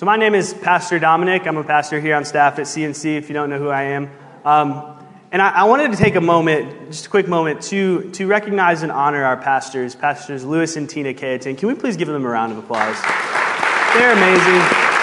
So my name is Pastor Dominic. I'm a pastor here on staff at CNC, if you don't know who I am. And I wanted to take a moment, just a quick moment, to recognize and honor our pastors, Pastors Lewis and Tina Cayetan. Can we please give them a round of applause? They're amazing.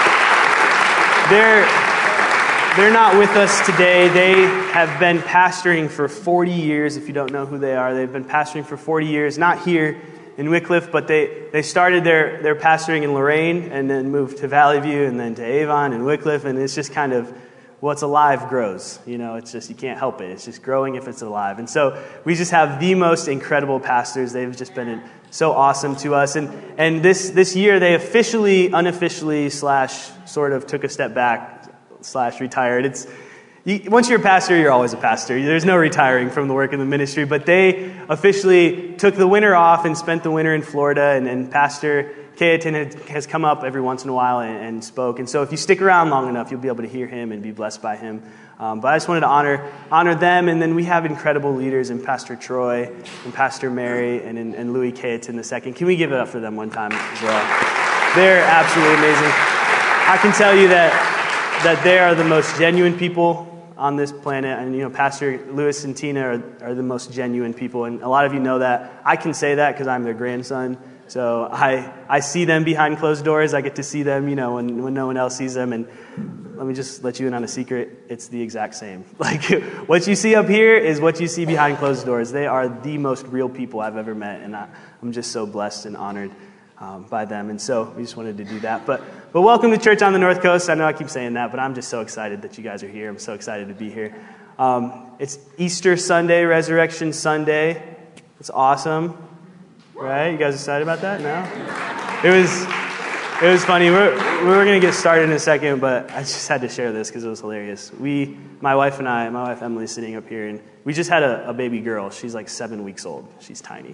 They're not with us today. They have been pastoring for 40 years, if you don't know who they are. They've been pastoring for 40 years, not here in Wycliffe, but they started their pastoring in Lorain and then moved to Valley View and then to Avon and Wycliffe, and it's just kind of what's alive grows. You know, it's just, you can't help it. It's just growing if it's alive. And so we just have the most incredible pastors. They've just been so awesome to us. And this year they officially, unofficially, sort of took a step back, retired. Once you're a pastor, you're always a pastor. There's no retiring from the work in the ministry. But they officially took the winter off and spent the winter in Florida. And Pastor Cayetan has come up every once in a while and spoke. And so if you stick around long enough, you'll be able to hear him and be blessed by him. But I just wanted to honor them. And then we have incredible leaders in Pastor Troy and Pastor Mary and Louis Cayetan II. Can we give it up for them one time as well? They're absolutely amazing. I can tell you that they are the most genuine people on this planet, and you know, Pastor Lewis and Tina are the most genuine people, and a lot of you know that. I can say that because I'm their grandson, so I see them behind closed doors. I get to see them, you know, when no one else sees them, and let me just let you in on a secret. It's the exact same. Like, what you see up here is what you see behind closed doors. They are the most real people I've ever met, and I'm just so blessed and honored by them, and so we just wanted to do that. But welcome to Church on the North Coast. I know I keep saying that, but I'm just so excited that you guys are here. I'm so excited to be here. It's Easter Sunday, Resurrection Sunday. It's awesome, right? You guys excited about that? No? It was funny. We were going to get started in a second, but I just had to share this because it was hilarious. My wife Emily is sitting up here, and we just had a baby girl. She's like 7 weeks old. She's tiny.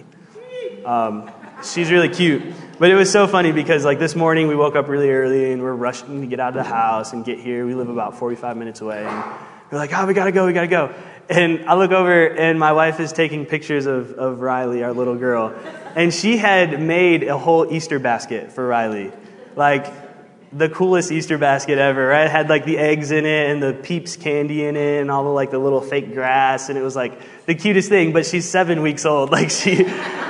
She's really cute. But it was so funny because like this morning we woke up really early and we're rushing to get out of the house and get here. We live about 45 minutes away. And we're like, we gotta go. And I look over and my wife is taking pictures of Riley, our little girl. And she had made a whole Easter basket for Riley. Like the coolest Easter basket ever, right? It had like the eggs in it and the Peeps candy in it and all the like the little fake grass. And it was like the cutest thing, but she's 7 weeks old. Like she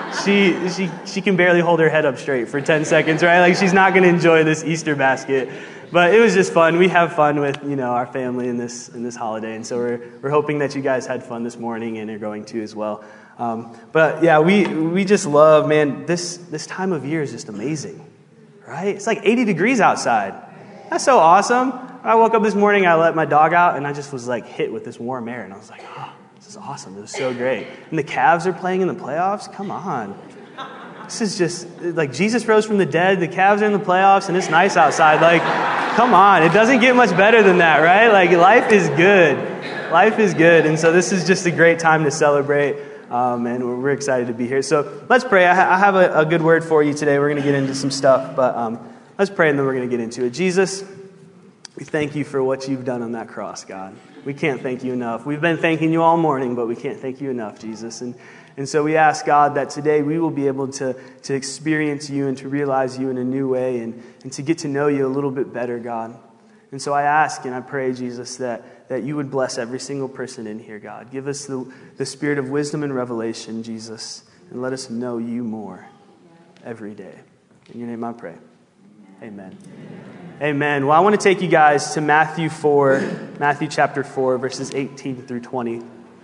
can barely hold her head up straight for 10 seconds, right? Like she's not going to enjoy this Easter basket. But it was just fun. We have fun with, you know, our family in this holiday. And so we're hoping that you guys had fun this morning and are going to as well. But yeah, we just love, man, this time of year is just amazing, right? It's like 80 degrees outside. That's so awesome. I woke up this morning, I let my dog out, and I just was like hit with this warm air. And I was like, this is awesome. It was so great. And the Cavs are playing in the playoffs? Come on. This is just, like, Jesus rose from the dead. The Cavs are in the playoffs, and it's nice outside. Like, come on. It doesn't get much better than that, right? Like, life is good. Life is good. And so this is just a great time to celebrate, and we're excited to be here. So let's pray. I have a good word for you today. We're going to get into some stuff, but let's pray, and then we're going to get into it. Jesus, we thank you for what you've done on that cross, God. We can't thank you enough. We've been thanking you all morning, but we can't thank you enough, Jesus. And so we ask, God, that today we will be able to experience you and to realize you in a new way and to get to know you a little bit better, God. And so I ask and I pray, Jesus, that you would bless every single person in here, God. Give us the spirit of wisdom and revelation, Jesus, and let us know you more every day. In your name I pray. Amen. Amen. Well, I want to take you guys to Matthew chapter 4, verses 18 through 20.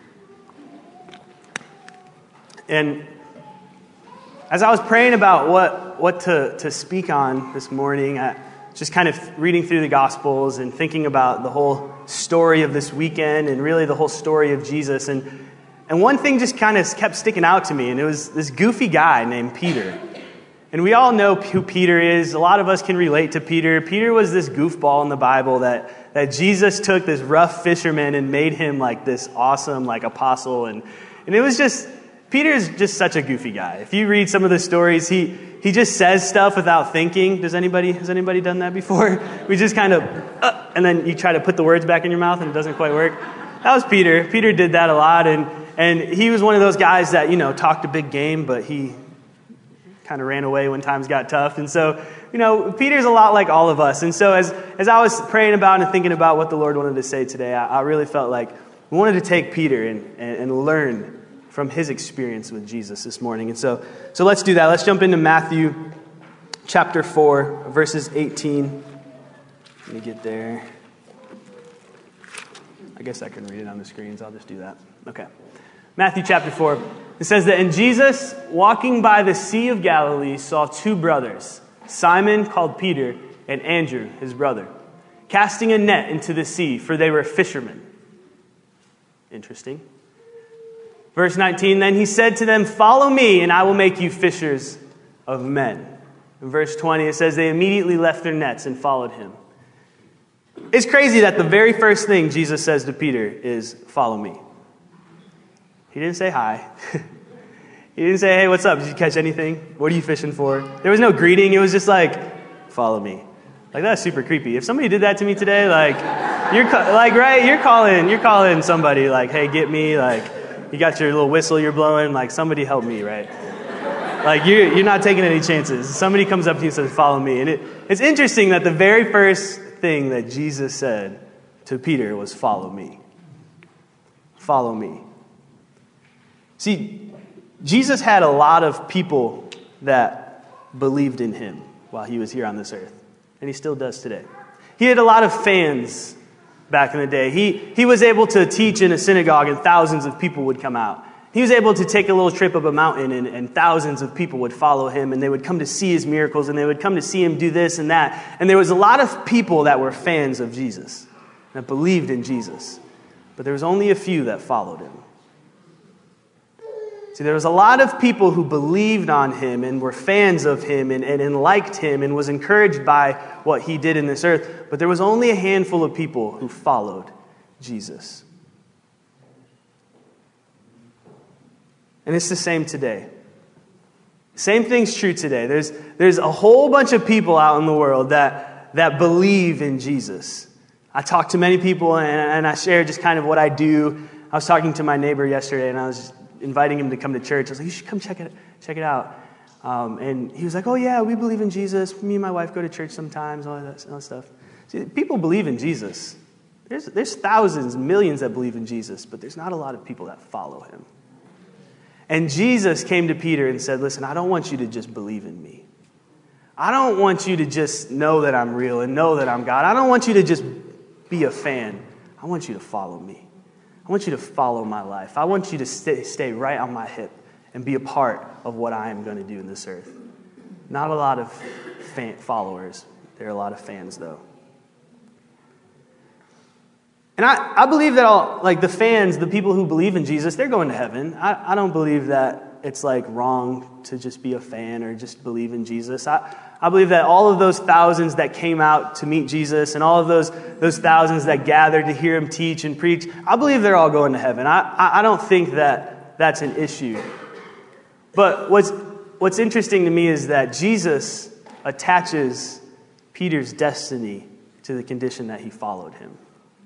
And as I was praying about what to speak on this morning, just kind of reading through the Gospels and thinking about the whole story of this weekend and really the whole story of Jesus. And one thing just kind of kept sticking out to me, and it was this goofy guy named Peter. And we all know who Peter is. A lot of us can relate to Peter. Peter was this goofball in the Bible that Jesus took this rough fisherman and made him like this awesome like apostle. And it was just, Peter's just such a goofy guy. If you read some of the stories, he just says stuff without thinking. Has anybody done that before? We just kind of, and then you try to put the words back in your mouth and it doesn't quite work. That was Peter. Peter did that a lot. And he was one of those guys that, you know, talked a big game, but he kind of ran away when times got tough. And so Peter's a lot like all of us. And so as I was praying about and thinking about what the Lord wanted to say today, I really felt like we wanted to take Peter and learn from his experience with Jesus this morning. And so let's do that. Let's jump into Matthew chapter 4, verses 18. Let me get there. I guess I can read it on the screens. I'll just do that. Okay. Matthew chapter 4. It says that, "And Jesus, walking by the Sea of Galilee, saw two brothers, Simon called Peter and Andrew his brother, casting a net into the sea, for they were fishermen." Interesting. Verse 19, "Then he said to them, 'Follow me, and I will make you fishers of men.'" In verse 20, it says they immediately left their nets and followed him. It's crazy that the very first thing Jesus says to Peter is, "Follow me." He didn't say hi. He didn't say, "Hey, what's up? Did you catch anything? What are you fishing for?" There was no greeting. It was just like, "Follow me." Like, that's super creepy. If somebody did that to me today, you're calling somebody, like, "Hey, get me." Like, you got your little whistle you're blowing. Like, somebody help me, right? Like, you're not taking any chances. Somebody comes up to you and says, "Follow me." And it's interesting that the very first thing that Jesus said to Peter was, "Follow me." Follow me. See, Jesus had a lot of people that believed in him while he was here on this earth. And he still does today. He had a lot of fans back in the day. He was able to teach in a synagogue and thousands of people would come out. He was able to take a little trip up a mountain and thousands of people would follow him and they would come to see his miracles and they would come to see him do this and that. And there was a lot of people that were fans of Jesus, that believed in Jesus. But there was only a few that followed him. See, there was a lot of people who believed on him and were fans of him and liked him and was encouraged by what he did in this earth. But there was only a handful of people who followed Jesus. And it's the same today. Same thing's true today. There's a whole bunch of people out in the world that believe in Jesus. I talk to many people and I share just kind of what I do. I was talking to my neighbor yesterday and I was inviting him to come to church. I was like, "You should come check it out." And he was like, "Oh yeah, we believe in Jesus. Me and my wife go to church sometimes, all that stuff." See, people believe in Jesus. There's thousands, millions that believe in Jesus, but there's not a lot of people that follow him. And Jesus came to Peter and said, "Listen, I don't want you to just believe in me. I don't want you to just know that I'm real and know that I'm God. I don't want you to just be a fan. I want you to follow me. I want you to follow my life. I want you to stay right on my hip and be a part of what I am going to do in this earth." Not a lot of followers. There are a lot of fans, though. And I believe that the fans, the people who believe in Jesus, they're going to heaven. I don't believe that it's wrong to just be a fan or just believe in Jesus. I believe that all of those thousands that came out to meet Jesus and all of those thousands that gathered to hear him teach and preach, I believe they're all going to heaven. I don't think that that's an issue. But what's interesting to me is that Jesus attaches Peter's destiny to the condition that he followed him.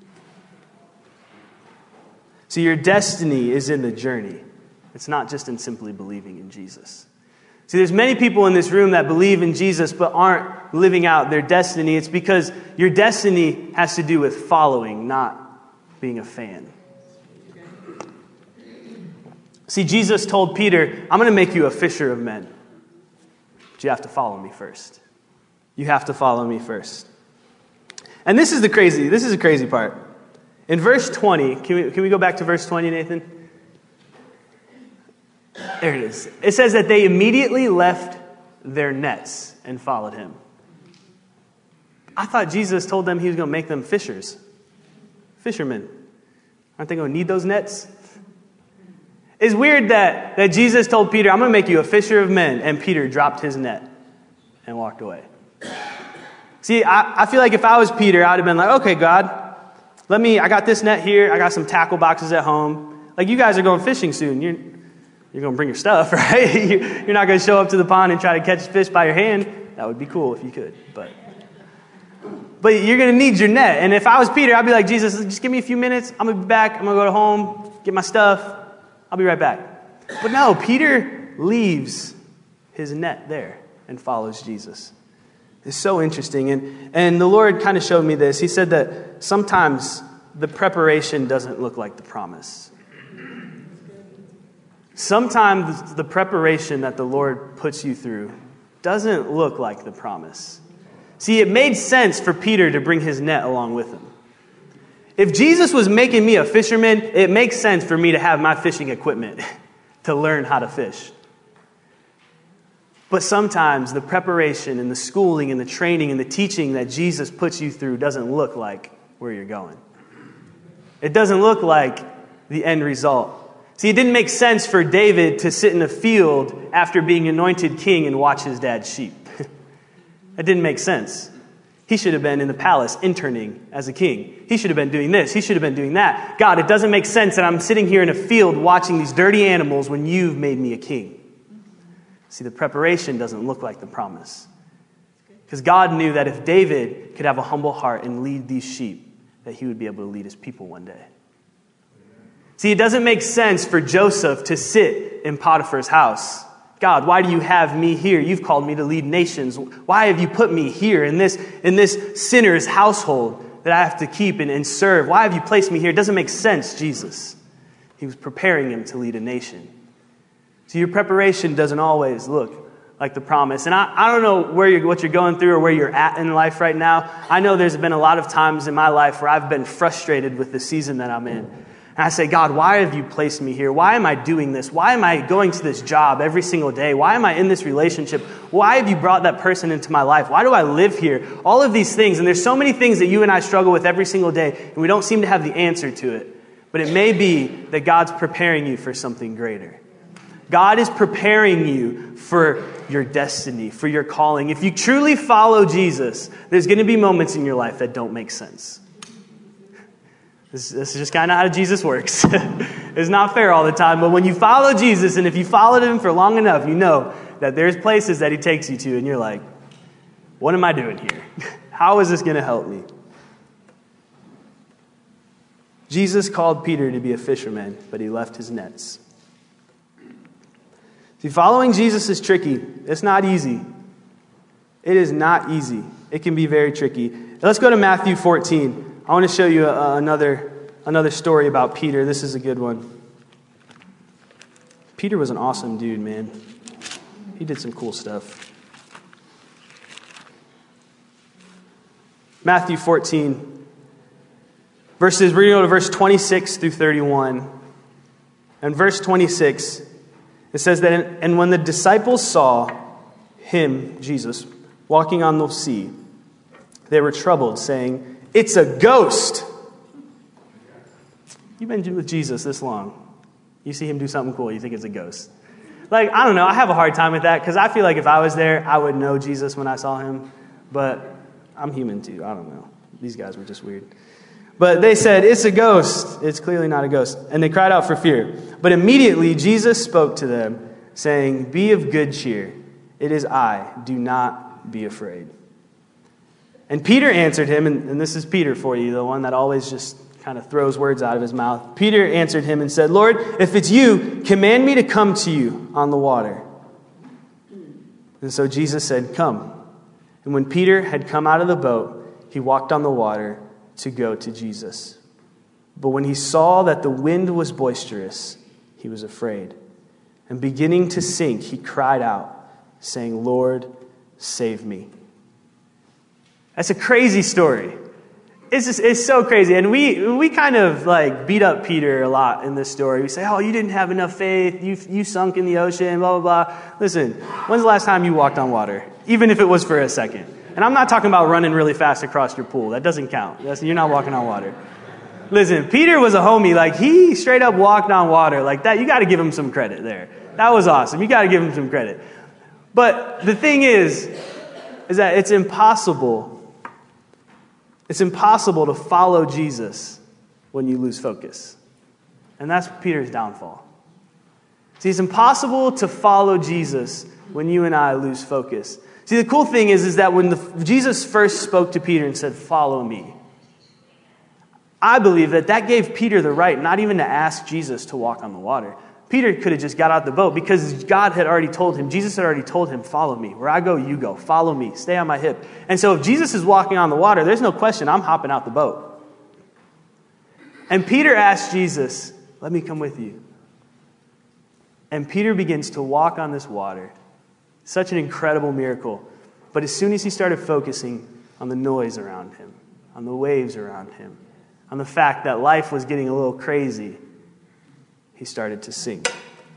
So your destiny is in the journey. It's not just in simply believing in Jesus. See, there's many people in this room that believe in Jesus but aren't living out their destiny. It's because your destiny has to do with following, not being a fan. See, Jesus told Peter, "I'm going to make you a fisher of men. But you have to follow me first. You have to follow me first." And this is a crazy part. In verse 20, can we go back to verse 20, Nathan? There it is. It says that they immediately left their nets and followed him. I thought Jesus told them he was going to make them fishermen. Aren't they going to need those nets? It's weird that Jesus told Peter, "I'm going to make you a fisher of men," and Peter dropped his net and walked away. See, I feel like if I was Peter, I would have been like, "Okay, God, I got this net here. I got some tackle boxes at home. Like, you guys are going fishing soon. You're going to bring your stuff, right? You're not going to show up to the pond and try to catch fish by your hand. That would be cool if you could, but you're going to need your net." And if I was Peter, I'd be like, "Jesus, just give me a few minutes. I'm going to be back. I'm going to go home, get my stuff. I'll be right back." But no, Peter leaves his net there and follows Jesus. It's so interesting. And the Lord kind of showed me this. He said that sometimes the preparation doesn't look like the promise. Sometimes the preparation that the Lord puts you through doesn't look like the promise. See, it made sense for Peter to bring his net along with him. If Jesus was making me a fisherman, it makes sense for me to have my fishing equipment to learn how to fish. But sometimes the preparation and the schooling and the training and the teaching that Jesus puts you through doesn't look like where you're going. It doesn't look like the end result. See, it didn't make sense for David to sit in a field after being anointed king and watch his dad's sheep. That didn't make sense. He should have been in the palace interning as a king. He should have been doing this. He should have been doing that. God, it doesn't make sense that I'm sitting here in a field watching these dirty animals when you've made me a king. See, the preparation doesn't look like the promise. Because God knew that if David could have a humble heart and lead these sheep, that he would be able to lead his people one day. See, it doesn't make sense for Joseph to sit in Potiphar's house. God, why do you have me here? You've called me to lead nations. Why have you put me here in this sinner's household that I have to keep and serve? Why have you placed me here? It doesn't make sense, Jesus. He was preparing him to lead a nation. So your preparation doesn't always look like the promise. And I don't know what you're going through or where you're at in life right now. I know there's been a lot of times in my life where I've been frustrated with the season that I'm in. And I say, God, why have you placed me here? Why am I doing this? Why am I going to this job every single day? Why am I in this relationship? Why have you brought that person into my life? Why do I live here? All of these things. And there's so many things that you and I struggle with every single day, and we don't seem to have the answer to it. But it may be that God's preparing you for something greater. God is preparing you for your destiny, for your calling. If you truly follow Jesus, there's going to be moments in your life that don't make sense. This is just kind of how Jesus works. It's not fair all the time, but when you follow Jesus, and if you followed him for long enough, you know that there's places that he takes you to, and you're like, what am I doing here? How is this going to help me? Jesus called Peter to be a fisherman, but he left his nets. See, following Jesus is tricky. It's not easy. It is not easy. It can be very tricky. Let's go to Matthew 14. I want to show you another story about Peter. This is a good one. Peter was an awesome dude, man. He did some cool stuff. Matthew 14. We're going to go to verse 26 through 31. And verse 26, it says that, and when the disciples saw him, Jesus, walking on the sea, they were troubled, saying, "It's a ghost." You've been with Jesus this long. You see him do something cool, you think it's a ghost. Like, I don't know, I have a hard time with that, because I feel like if I was there, I would know Jesus when I saw him. But I'm human too, I don't know. These guys were just weird. But they said, "It's a ghost." It's clearly not a ghost. And they cried out for fear. But immediately Jesus spoke to them, saying, "Be of good cheer. It is I. Do not be afraid." And Peter answered him, and this is Peter for you, the one that always just kind of throws words out of his mouth. Peter answered him and said, "Lord, if it's you, command me to come to you on the water." And so Jesus said, "Come." And when Peter had come out of the boat, he walked on the water to go to Jesus. But when he saw that the wind was boisterous, he was afraid. And beginning to sink, he cried out, saying, "Lord, save me." That's a crazy story. It's so crazy. And we kind of like beat up Peter a lot in this story. We say, "Oh, you didn't have enough faith. You sunk in the ocean, blah, blah, blah." Listen, when's the last time you walked on water? Even if it was for a second. And I'm not talking about running really fast across your pool. That doesn't count. You're not walking on water. Listen, Peter was a homie. Like, he straight up walked on water like that. You got to give him some credit there. That was awesome. You got to give him some credit. But the thing is that it's impossible. It's impossible to follow Jesus when you lose focus. And that's Peter's downfall. See, it's impossible to follow Jesus when you and I lose focus. See, the cool thing is that when Jesus first spoke to Peter and said, "Follow me," I believe that gave Peter the right not even to ask Jesus to walk on the water, Peter could have just got out the boat because God had already told him, Jesus had already told him, follow me. Where I go, you go. Follow me. Stay on my hip. And so if Jesus is walking on the water, there's no question I'm hopping out the boat. And Peter asked Jesus, let me come with you. And Peter begins to walk on this water. Such an incredible miracle. But as soon as he started focusing on the noise around him, on the waves around him, on the fact that life was getting a little crazy, he started to sink.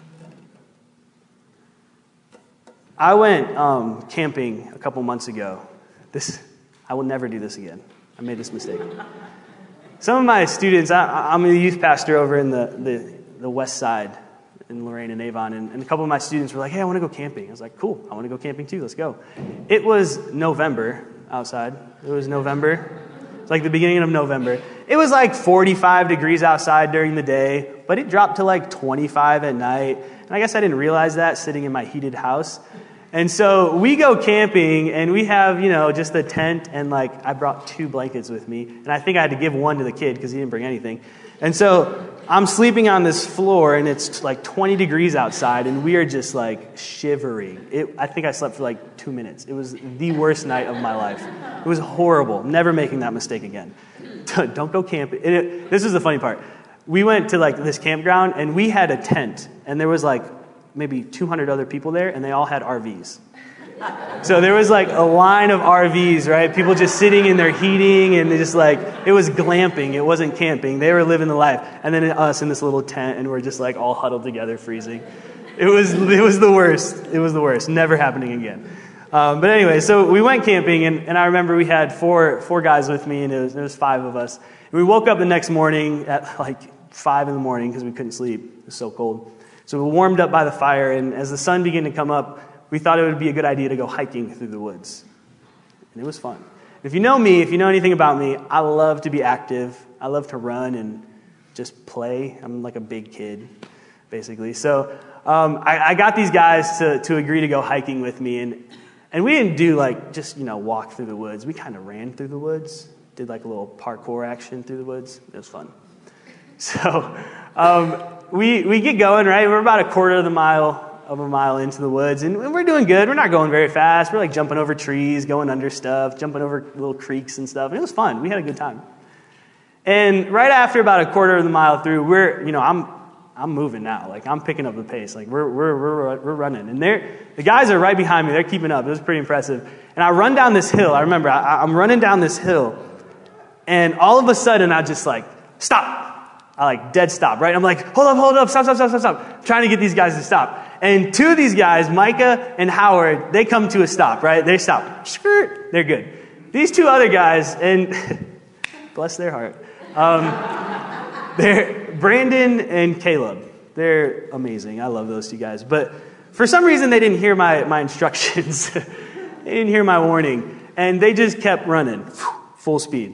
I went camping a couple months ago. I will never do this again. I made this mistake. Some of my students, I'm a youth pastor over in the west side in Lorain and Avon, and a couple of my students were like, hey, I want to go camping. I was like, cool, I want to go camping too, let's go. It was November outside. It was November. It's like the beginning of November. It was like 45 degrees outside during the day, but it dropped to like 25 at night. And I guess I didn't realize that sitting in my heated house. And so we go camping, and we have, just a tent, and like I brought 2 blankets with me, and I think I had to give one to the kid because he didn't bring anything. And so I'm sleeping on this floor, and it's like 20 degrees outside, and we are just like shivering. I think I slept for like 2 minutes. It was the worst night of my life. It was horrible. Never making that mistake again. Don't go camping. This is the funny part. We went to like this campground, and we had a tent, and there was like maybe 200 other people there, and they all had RVs. So there was like a line of RVs, right? People just sitting in their heating, and they just like, it was glamping. It wasn't camping. They were living the life. And then us in this little tent, and we're just like all huddled together, freezing. It was the worst. It was the worst. Never happening again. But anyway, so we went camping, and I remember we had four guys with me, and it was 5 of us. And we woke up the next morning at like 5 in the morning because we couldn't sleep. It was so cold. So we warmed up by the fire, and as the sun began to come up, we thought it would be a good idea to go hiking through the woods. And it was fun. If you know me, if you know anything about me, I love to be active. I love to run and just play. I'm like a big kid, basically. So I got these guys to agree to go hiking with me, and we didn't do like just, walk through the woods. We kind of ran through the woods, did like a little parkour action through the woods. It was fun. So we get going, right? We're about a quarter of a mile into the woods, and we're doing good. We're not going very fast. We're like jumping over trees, going under stuff, jumping over little creeks and stuff. And it was fun. We had a good time. And right after about a quarter of the mile through, I'm moving now. Like I'm picking up the pace. Like we're running, and the guys are right behind me. They're keeping up. It was pretty impressive. And I run down this hill. I remember I'm running down this hill, and all of a sudden I just like stop. I like dead stop, right? I'm like, hold up, stop. Trying to get these guys to stop. And 2 of these guys, Micah and Howard, they come to a stop, right? They stop. Skirt. They're good. These 2 other guys, and bless their heart, they're Brandon and Caleb. They're amazing. I love those 2 guys. But for some reason, they didn't hear my instructions. They didn't hear my warning. And they just kept running. Full speed.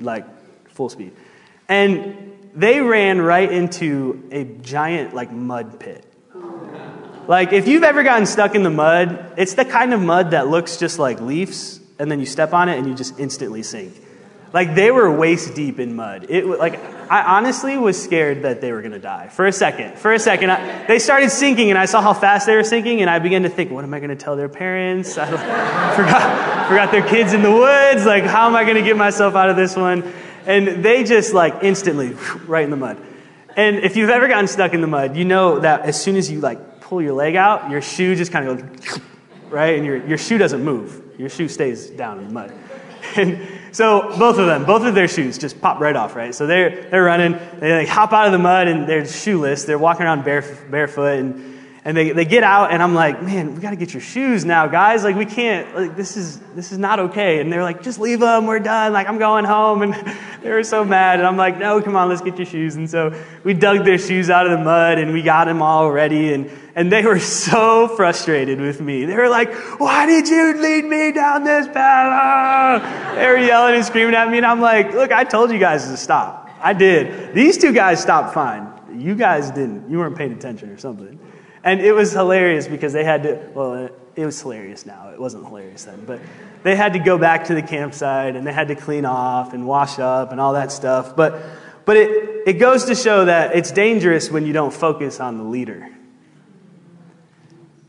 And they ran right into a giant, mud pit. Like, if you've ever gotten stuck in the mud, it's the kind of mud that looks just like leaves, and then you step on it, and you just instantly sink. Like, they were waist deep in mud. I honestly was scared that they were going to die. For a second, they started sinking, and I saw how fast they were sinking, and I began to think, what am I going to tell their parents? I forgot their kids in the woods. Like, how am I going to get myself out of this one? And they just, instantly, right in the mud. And if you've ever gotten stuck in the mud, you know that as soon as you, pull your leg out, your shoe just kind of goes, right? And your shoe doesn't move. Your shoe stays down in the mud. And so both of their shoes just pop right off, right? So they're running, they hop out of the mud, and they're shoeless. They're walking around barefoot, and they get out, and I'm like, man, we got to get your shoes now, guys. We can't, this is not okay. And they're like, just leave them, we're done. I'm going home. And they were so mad. And I'm like, no, come on, let's get your shoes. And so we dug their shoes out of the mud, and we got them all ready. And they were so frustrated with me. They were like, why did you lead me down this path? They were yelling and screaming at me. And I'm like, look, I told you guys to stop. I did. These 2 guys stopped fine. You guys didn't. You weren't paying attention or something. And it was hilarious because they had to, well, it was hilarious now. It wasn't hilarious then. But they had to go back to the campsite, and they had to clean off and wash up and all that stuff. But it goes to show that it's dangerous when you don't focus on the leader.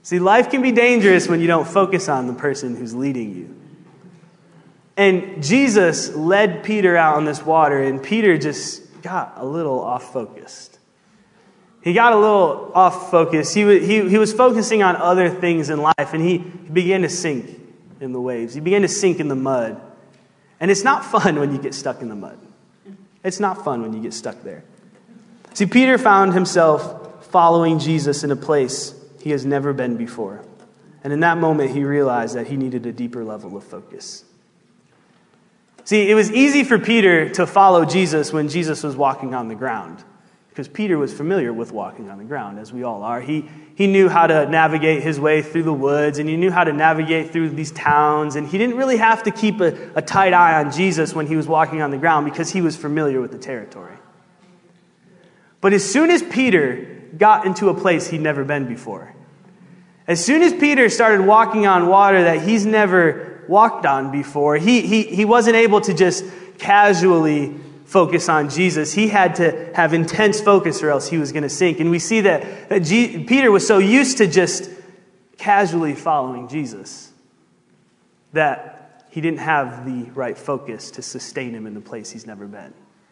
See, life can be dangerous when you don't focus on the person who's leading you. And Jesus led Peter out on this water, and Peter just got a little off-focused. He got a little off-focus. He was focusing on other things in life, and he began to sink in the waves. He began to sink in the mud. And it's not fun when you get stuck in the mud. It's not fun when you get stuck there. See, Peter found himself following Jesus in a place he has never been before. And in that moment, he realized that he needed a deeper level of focus. See, it was easy for Peter to follow Jesus when Jesus was walking on the ground, because Peter was familiar with walking on the ground, as we all are. He knew how to navigate his way through the woods, and he knew how to navigate through these towns, and he didn't really have to keep a tight eye on Jesus when he was walking on the ground because he was familiar with the territory. But as soon as Peter got into a place he'd never been before, as soon as Peter started walking on water that he's never walked on before, he wasn't able to just casually focus on Jesus. He had to have intense focus or else he was going to sink. And we see that Peter was so used to just casually following Jesus that he didn't have the right focus to sustain him in the place he's never been.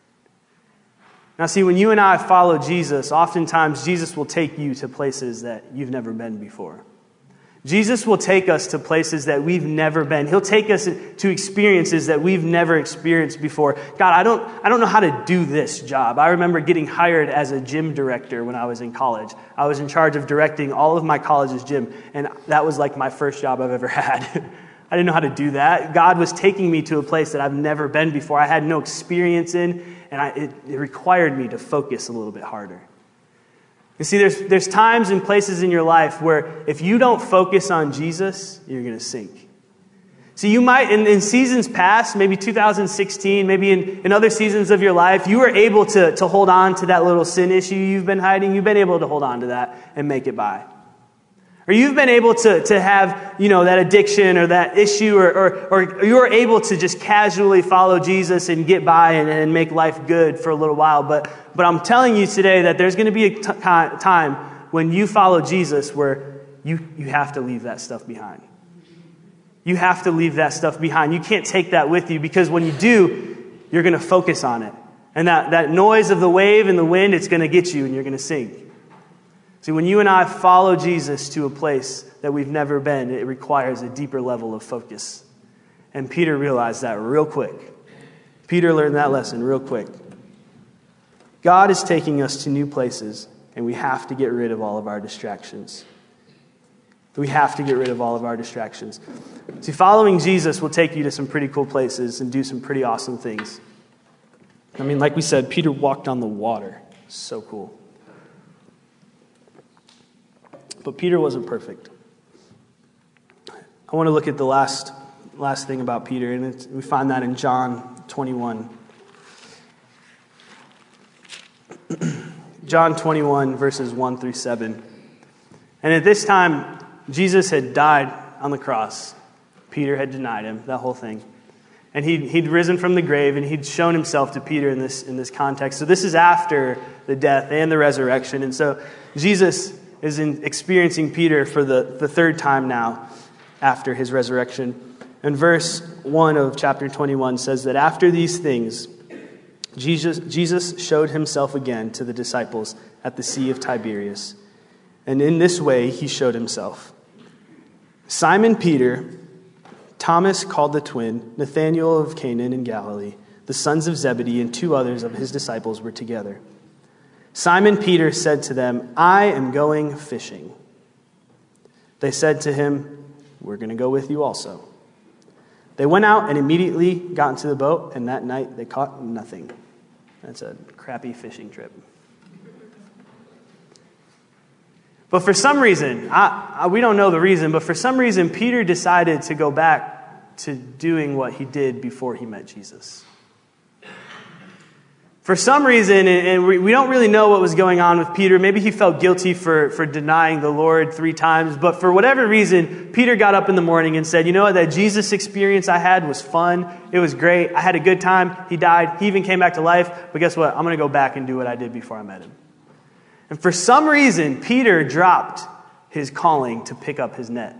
Now see, when you and I follow Jesus, oftentimes Jesus will take you to places that you've never been before. Jesus will take us to places that we've never been. He'll take us to experiences that we've never experienced before. God, I don't know how to do this job. I remember getting hired as a gym director when I was in college. I was in charge of directing all of my college's gym, and that was like my first job I've ever had. I didn't know how to do that. God was taking me to a place that I've never been before. I had no experience in, and it required me to focus a little bit harder. You see, there's times and places in your life where if you don't focus on Jesus, you're going to sink. See, you might, in seasons past, maybe 2016, maybe in other seasons of your life, you were able to hold on to that little sin issue you've been hiding. You've been able to hold on to that and make it by. Or you've been able to have, that addiction or that issue, or you were able to just casually follow Jesus and get by and make life good for a little while. But I'm telling you today that there's going to be a time when you follow Jesus where you have to leave that stuff behind. You have to leave that stuff behind. You can't take that with you, because when you do, you're going to focus on it. And that noise of the wave and the wind, it's going to get you and you're going to sink. See, when you and I follow Jesus to a place that we've never been, it requires a deeper level of focus. And Peter realized that real quick. Peter learned that lesson real quick. God is taking us to new places, and we have to get rid of all of our distractions. We have to get rid of all of our distractions. See, following Jesus will take you to some pretty cool places and do some pretty awesome things. I mean, like we said, Peter walked on the water. So cool. But Peter wasn't perfect. I want to look at the last thing about Peter, and we find that in John 21. John 21, verses 1 through 7. And at this time, Jesus had died on the cross. Peter had denied him, that whole thing. And he'd risen from the grave, and he'd shown himself to Peter in this context. So this is after the death and the resurrection. And so Jesus is experiencing Peter for the third time now after his resurrection. And verse 1 of chapter 21 says that after these things, Jesus showed himself again to the disciples at the Sea of Tiberias. And in this way he showed himself. Simon Peter, Thomas called the twin, Nathanael of Cana in Galilee, the sons of Zebedee, and two others of his disciples were together. Simon Peter said to them, "I am going fishing." They said to him, "We're going to go with you also." They went out and immediately got into the boat, and that night they caught nothing. That's a crappy fishing trip. But for some reason, we don't know the reason, but for some reason, Peter decided to go back to doing what he did before he met Jesus. For some reason, and we don't really know what was going on with Peter. Maybe he felt guilty for denying the Lord 3 times. But for whatever reason, Peter got up in the morning and said, "You know what? That Jesus experience I had was fun. It was great. I had a good time. He died. He even came back to life. But guess what? I'm going to go back and do what I did before I met him." And for some reason, Peter dropped his calling to pick up his net.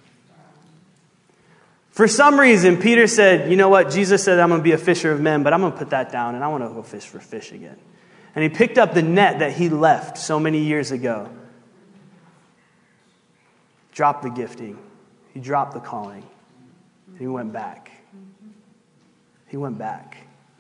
For some reason, Peter said, you know what? Jesus said, I'm going to be a fisher of men, but I'm going to put that down and I want to go fish for fish again. And he picked up the net that he left so many years ago. Dropped the gifting. He dropped the calling. And he went back. He went back.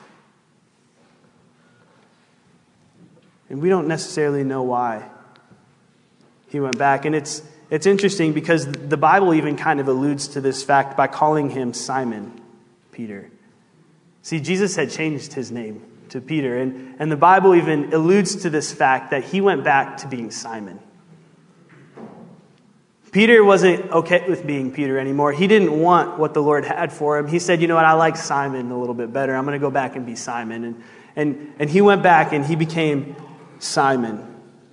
And we don't necessarily know why he went back. And it's interesting because the Bible even kind of alludes to this fact by calling him Simon Peter. See, Jesus had changed his name to Peter. And the Bible even alludes to this fact that he went back to being Simon. Peter wasn't okay with being Peter anymore. He didn't want what the Lord had for him. He said, you know what, I like Simon a little bit better. I'm going to go back and be Simon. And he went back and he became Simon.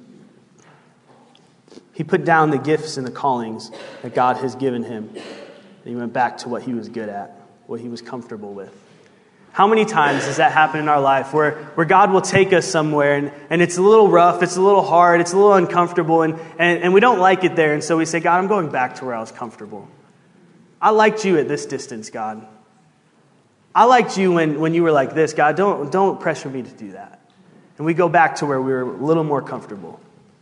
He put down the gifts and the callings that God has given him. And he went back to what he was good at, what he was comfortable with. How many times does that happen in our life where God will take us somewhere and it's a little rough, it's a little hard, it's a little uncomfortable, and we don't like it there. And so we say, God, I'm going back to where I was comfortable. I liked you at this distance, God. I liked you when you were like this, God. Don't pressure me to do that. And we go back to where we were a little more comfortable.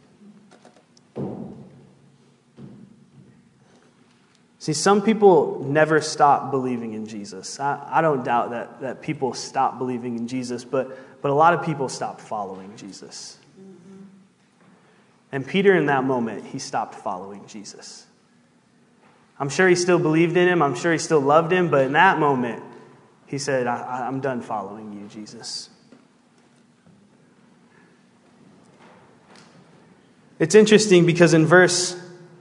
See, some people never stop believing in Jesus. I don't doubt that people stop believing in Jesus, but a lot of people stop following Jesus. Mm-hmm. And Peter, in that moment, he stopped following Jesus. I'm sure he still believed in him. I'm sure he still loved him. But in that moment, he said, I'm done following you, Jesus. It's interesting because in verse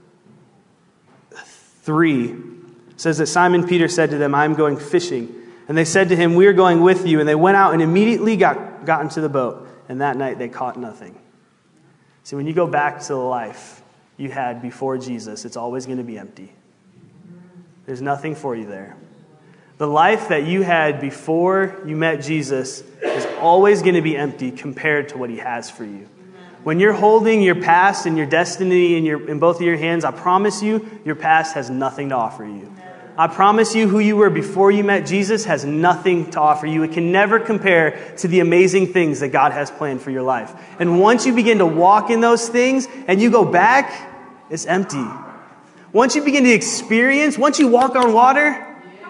3, it says that Simon Peter said to them, I'm going fishing. And they said to him, we are going with you. And they went out and immediately got into the boat. And that night they caught nothing. See, when you go back to the life you had before Jesus, it's always going to be empty. There's nothing for you there. The life that you had before you met Jesus is always going to be empty compared to what he has for you. When you're holding your past and your destiny in both of your hands, I promise you, your past has nothing to offer you. I promise you, who you were before you met Jesus has nothing to offer you. It can never compare to the amazing things that God has planned for your life. And once you begin to walk in those things and you go back, it's empty. Once you begin to experience, once you walk on water,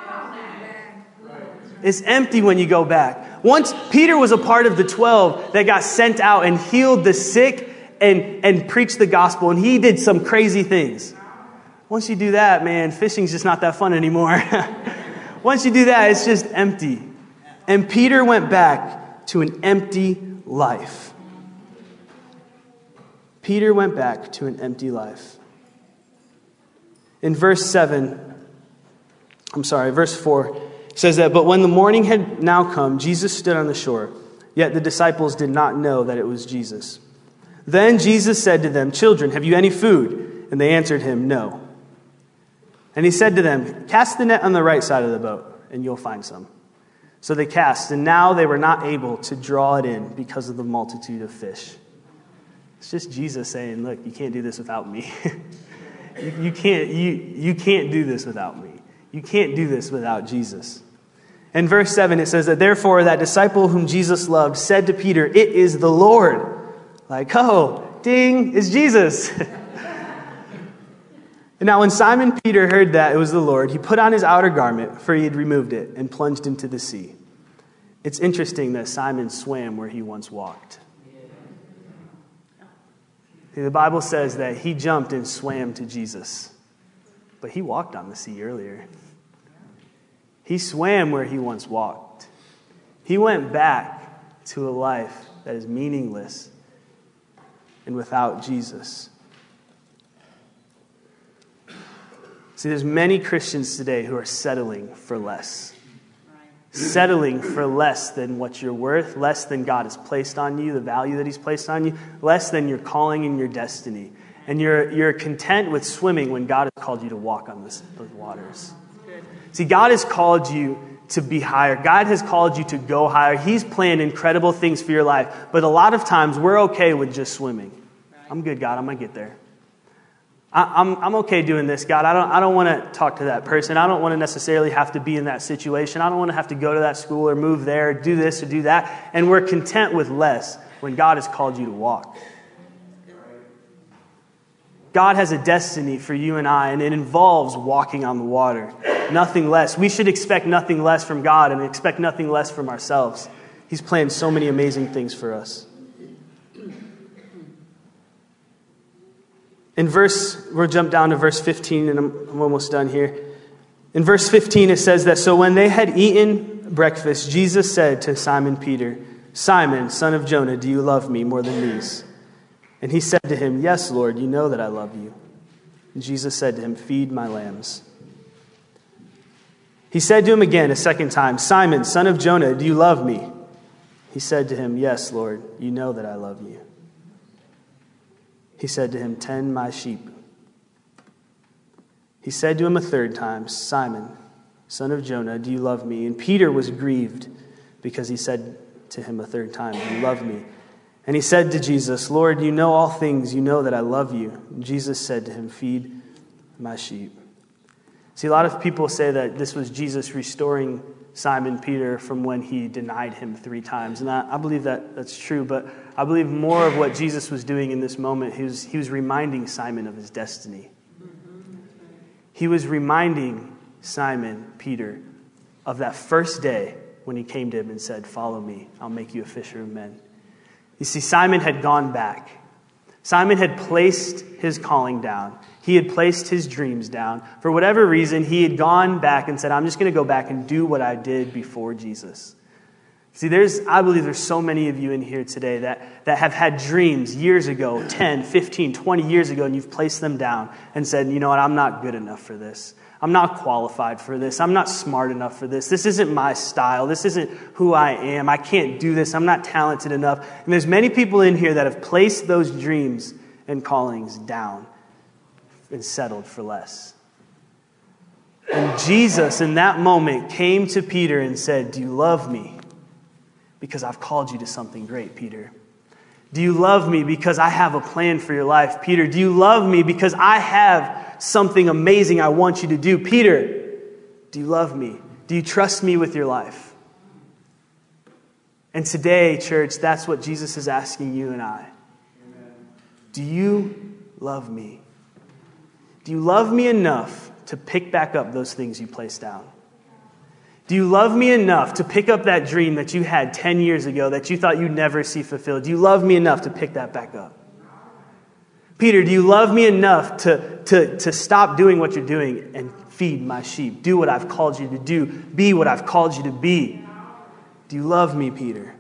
it's empty when you go back. Once Peter was a part of the 12 that got sent out and healed the sick and preached the gospel, and he did some crazy things. Once you do that, man, fishing's just not that fun anymore. Once you do that, it's just empty. And Peter went back to an empty life. Peter went back to an empty life. In verse 4, it says that, but when the morning had now come, Jesus stood on the shore. Yet the disciples did not know that it was Jesus. Then Jesus said to them, children, have you any food? And they answered him, no. And he said to them, cast the net on the right side of the boat, and you'll find some. So they cast, and now they were not able to draw it in because of the multitude of fish. It's just Jesus saying, look, you can't do this without me. You can't do this without me. You can't do this without Jesus. In verse 7, it says that therefore that disciple whom Jesus loved said to Peter, it is the Lord. Like, oh, ding, it's Jesus. And now when Simon Peter heard that it was the Lord, he put on his outer garment, for he had removed it, and plunged into the sea. It's interesting that Simon swam where he once walked. See, the Bible says that he jumped and swam to Jesus. But he walked on the sea earlier. He swam where he once walked. He went back to a life that is meaningless and without Jesus. See, there's many Christians today who are settling for less. Settling for less than what you're worth, less than God has placed on you, the value that he's placed on you, less than your calling and your destiny. And you're content with swimming when God has called you to walk on those waters. See, God has called you to be higher. God has called you to go higher. He's planned incredible things for your life. But a lot of times we're okay with just swimming. I'm good, God. I'm going to get there. I'm okay doing this, God. I don't want to talk to that person. I don't want to necessarily have to be in that situation. I don't want to have to go to that school or move there, or do this or do that. And we're content with less when God has called you to walk. God has a destiny for you and I, and it involves walking on the water. Nothing less. We should expect nothing less from God and expect nothing less from ourselves. He's planned so many amazing things for us. We'll jump down to verse 15, and I'm almost done here. In verse 15, it says that, so when they had eaten breakfast, Jesus said to Simon Peter, Simon, son of Jonah, do you love me more than these? And he said to him, yes, Lord, you know that I love you. And Jesus said to him, feed my lambs. He said to him again a second time, Simon, son of Jonah, do you love me? He said to him, yes, Lord, you know that I love you. He said to him, tend my sheep. He said to him a third time, Simon, son of Jonah, do you love me? And Peter was grieved because he said to him a third time, do you love me? And he said to Jesus, Lord, you know all things. You know that I love you. And Jesus said to him, feed my sheep. See, a lot of people say that this was Jesus restoring Simon Peter from when he denied him 3 times. And I believe that that's true, but I believe more of what Jesus was doing in this moment, he was reminding Simon of his destiny. He was reminding Simon Peter of that first day when he came to him and said, follow me, I'll make you a fisher of men. You see, Simon had gone back. Simon had placed his calling down. He had placed his dreams down. For whatever reason, he had gone back and said, I'm just going to go back and do what I did before Jesus. See, I believe there's so many of you in here today that have had dreams years ago, 10, 15, 20 years ago, and you've placed them down and said, you know what, I'm not good enough for this. I'm not qualified for this. I'm not smart enough for this. This isn't my style. This isn't who I am. I can't do this. I'm not talented enough. And there's many people in here that have placed those dreams and callings down and settled for less. And Jesus, in that moment, came to Peter and said, do you love me? Because I've called you to something great, Peter. Do you love me because I have a plan for your life, Peter? Do you love me because I have something amazing I want you to do? Peter, do you love me? Do you trust me with your life? And today, church, that's what Jesus is asking you and I. Amen. Do you love me? Do you love me enough to pick back up those things you placed down? Do you love me enough to pick up that dream that you had 10 years ago that you thought you'd never see fulfilled? Do you love me enough to pick that back up? Peter, do you love me enough to stop doing what you're doing and feed my sheep? Do what I've called you to do. Be what I've called you to be. Do you love me, Peter?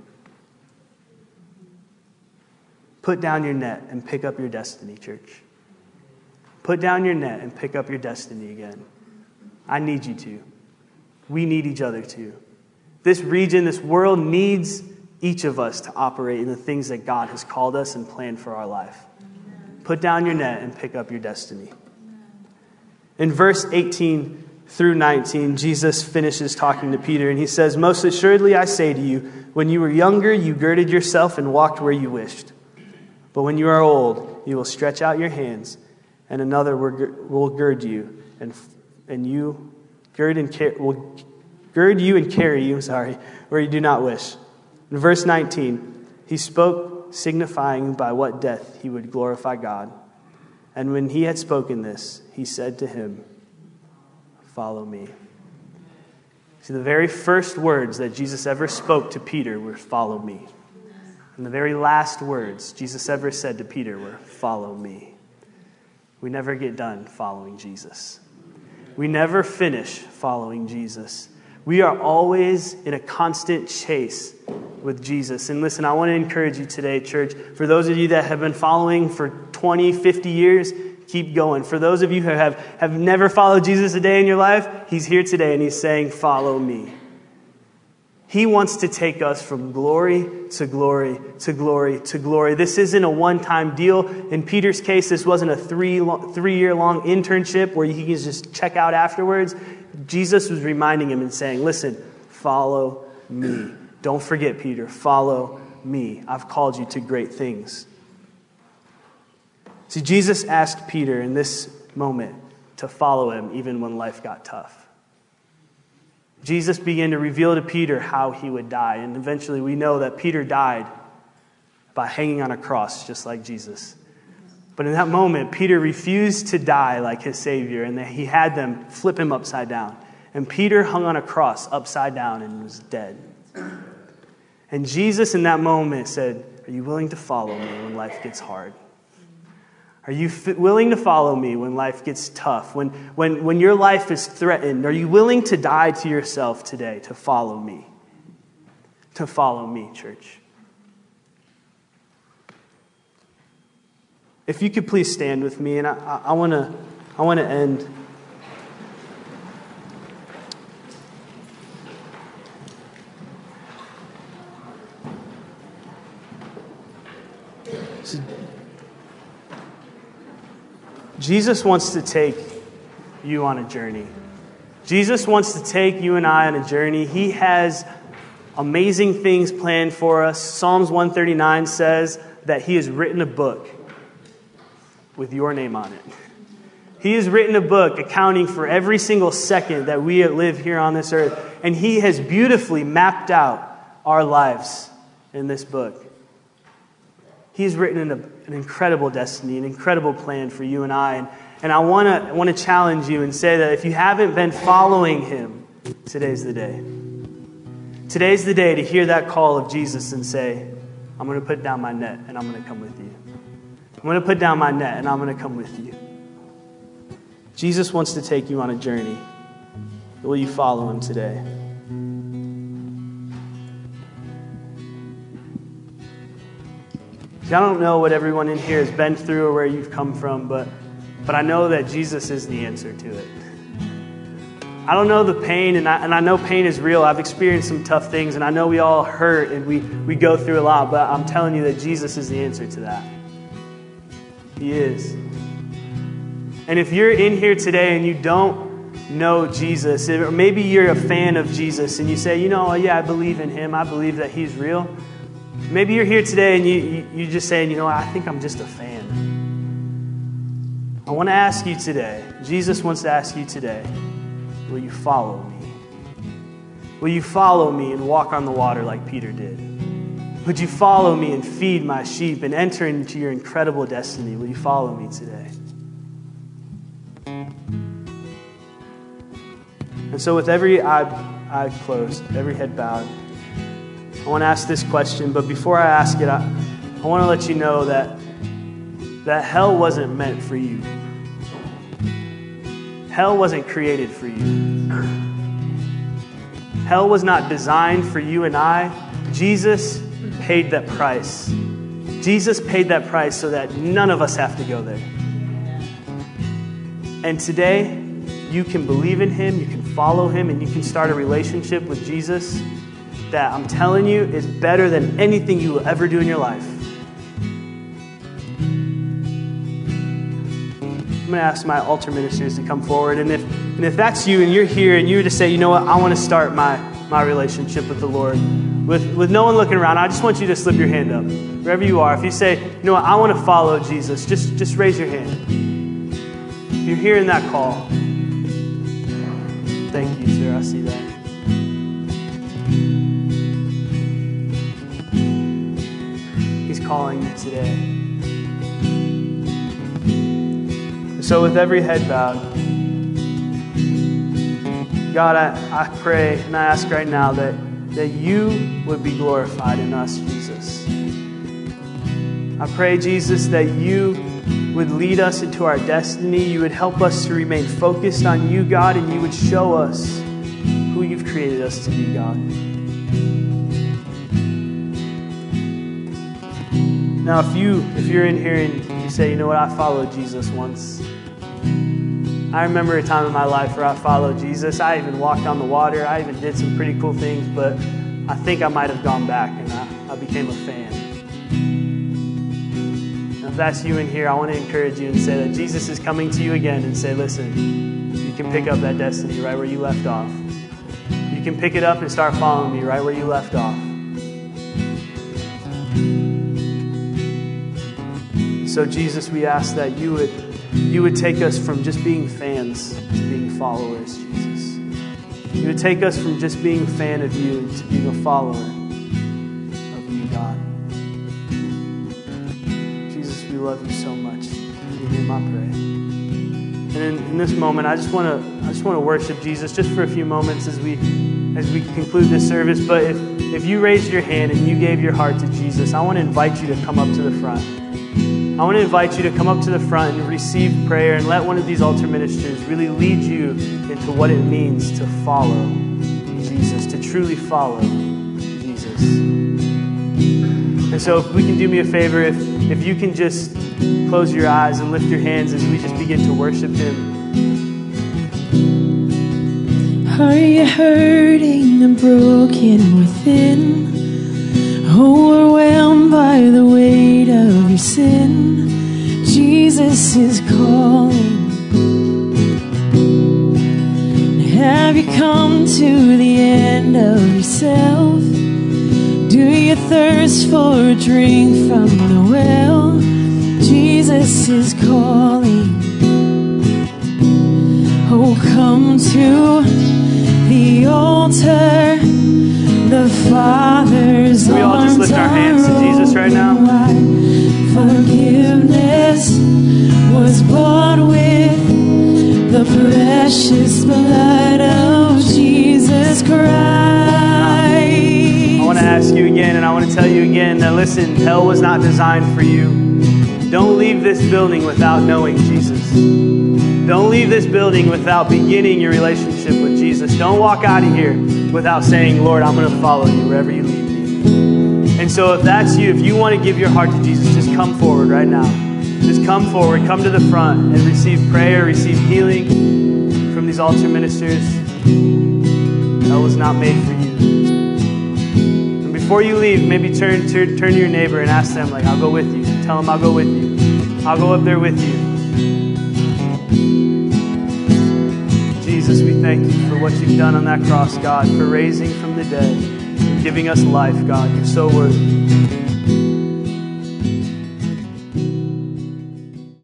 Put down your net and pick up your destiny, church. Put down your net and pick up your destiny again. I need you to. We need each other to. This region, this world needs each of us to operate in the things that God has called us and planned for our life. Put down your net and pick up your destiny. In verse 18 through 19, Jesus finishes talking to Peter and he says, most assuredly I say to you, when you were younger, you girded yourself and walked where you wished. But when you are old, you will stretch out your hands and another will gird you and you will gird you and carry you, where you do not wish. In verse 19, he spoke, signifying by what death he would glorify God. And when he had spoken this, he said to him, follow me. See, the very first words that Jesus ever spoke to Peter were, follow me. And the very last words Jesus ever said to Peter were, follow me. We never get done following Jesus. We never finish following Jesus. We are always in a constant chase with Jesus. And listen, I want to encourage you today, church. For those of you that have been following for 20, 50 years, keep going. For those of you who have never followed Jesus a day in your life, he's here today and he's saying, follow me. He wants to take us from glory to glory to glory to glory. This isn't a one-time deal. In Peter's case, this wasn't a three-year-long internship where he can just check out afterwards. Jesus was reminding him and saying, listen, follow me. Don't forget, Peter, follow me. I've called you to great things. See, Jesus asked Peter in this moment to follow him even when life got tough. Jesus began to reveal to Peter how he would die. And eventually we know that Peter died by hanging on a cross just like Jesus. But in that moment, Peter refused to die like his Savior, and he had them flip him upside down. And Peter hung on a cross upside down and was dead. And Jesus in that moment said, are you willing to follow me when life gets hard? Are you willing to follow me when life gets tough? When your life is threatened, are you willing to die to yourself today to follow me? To follow me, church. If you could please stand with me, and I want to end. Jesus wants to take you on a journey. Jesus wants to take you and I on a journey. He has amazing things planned for us. Psalms 139 says that he has written a book with your name on it. He has written a book accounting for every single second that we live here on this earth. And he has beautifully mapped out our lives in this book. He's written an incredible destiny, an incredible plan for you and I. And I want to challenge you and say that if you haven't been following him, today's the day. Today's the day to hear that call of Jesus and say, I'm going to put down my net and I'm going to come with you. I'm going to put down my net and I'm going to come with you. Jesus wants to take you on a journey. Will you follow him today? I don't know what everyone in here has been through or where you've come from, but I know that Jesus is the answer to it. I don't know the pain, and I know pain is real. I've experienced some tough things, and I know we all hurt and we go through a lot, but I'm telling you that Jesus is the answer to that. He is. And if you're in here today and you don't know Jesus, or maybe you're a fan of Jesus and you say, yeah, I believe in him. I believe that he's real. Maybe you're here today and you're just saying, I think I'm just a fan. I want to ask you today, Jesus wants to ask you today, will you follow me? Will you follow me and walk on the water like Peter did? Would you follow me and feed my sheep and enter into your incredible destiny? Will you follow me today? And so with every eye closed, every head bowed, I want to ask this question, but before I ask it, I want to let you know that hell wasn't meant for you. Hell wasn't created for you. Hell was not designed for you and I. Jesus paid that price. Jesus paid that price so that none of us have to go there. And today, you can believe in him, you can follow him, and you can start a relationship with Jesus that I'm telling you is better than anything you will ever do in your life. I'm going to ask my altar ministers to come forward. And if that's you and you're here and you just say, I want to start my relationship with the Lord, with no one looking around, I just want you to slip your hand up. Wherever you are. If you say, I want to follow Jesus, just raise your hand. If you're hearing that call, thank you, sir. I see that. He's calling you today. So with every head bowed, God, I pray and I ask right now that you would be glorified in us, Jesus. I pray, Jesus, that you would lead us into our destiny. You would help us to remain focused on you, God, and you would show us who you've created us to be, God. Now, if you're in here and you say, I followed Jesus once. I remember a time in my life where I followed Jesus. I even walked on the water. I even did some pretty cool things, but I think I might have gone back and I became a fan. Now, if that's you in here, I want to encourage you and say that Jesus is coming to you again and say, listen, you can pick up that destiny right where you left off. You can pick it up and start following me right where you left off. So Jesus, we ask that you would take us from just being fans to being followers, Jesus. You would take us from just being a fan of you to being a follower of you, God. Jesus, we love you so much. In your name I pray. And in this moment, I just want to worship Jesus just for a few moments as we conclude this service. But if you raised your hand and you gave your heart to Jesus, I want to invite you to come up to the front. I want to invite you to come up to the front and receive prayer and let one of these altar ministers really lead you into what it means to follow Jesus, to truly follow Jesus. And so if we can do me a favor, if you can just close your eyes and lift your hands as we just begin to worship Him. Are you hurting and broken within? Overwhelmed by the weight of your sin? Jesus is calling. Have you come to the end of yourself? Do you thirst for a drink from the well? Jesus is calling. Oh, come to the altar. The Father's Can we all just lift our hands to Jesus right now? Forgiveness was bought with the precious blood of Jesus Christ. I want to ask you again, and I want to tell you again that listen, hell was not designed for you. Don't leave this building without knowing Jesus. Don't leave this building without beginning your relationship with Jesus. Don't walk out of here without saying, Lord, I'm going to follow you wherever you lead me. And so if that's you, if you want to give your heart to Jesus, just come forward right now. Just come forward, come to the front and receive prayer, receive healing from these altar ministers. Hell was not made for you. And before you leave, maybe turn to your neighbor and ask them, like, I'll go with you. Tell them I'll go with you. I'll go up there with you. Jesus, we thank you for what you've done on that cross, God, for raising from the dead, and giving us life, God. You're so worthy.